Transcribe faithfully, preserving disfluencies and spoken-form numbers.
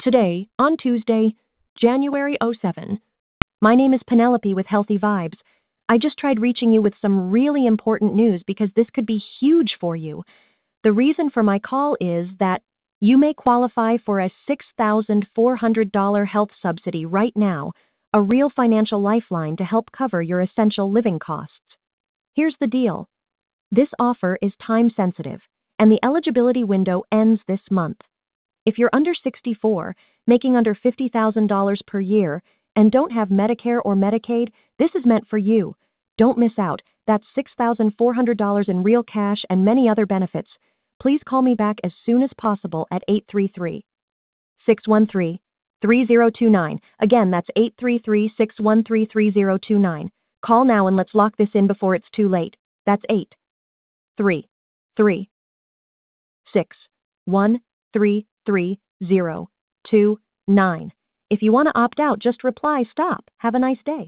Today, on Tuesday, January seventh, my name is Penelope with Healthy Vibes. I just tried reaching you with some really important news because this could be huge for you. The reason for my call is that you may qualify for a six thousand four hundred dollars health subsidy right now, a real financial lifeline to help cover your essential living costs. Here's the deal. This offer is time sensitive, and the eligibility window ends this month. If you're under sixty-four, making under fifty thousand dollars per year, and don't have Medicare or Medicaid, this is meant for you. Don't miss out. That's six thousand four hundred dollars in real cash and many other benefits. Please call me back as soon as possible at eight three three, six one three, three zero two nine. Again, that's eight three three, six one three, three zero two nine. Call now and let's lock this in before it's too late. That's eight three three, six one three, three zero two nine. If you want to opt out, just reply STOP. Have a nice day.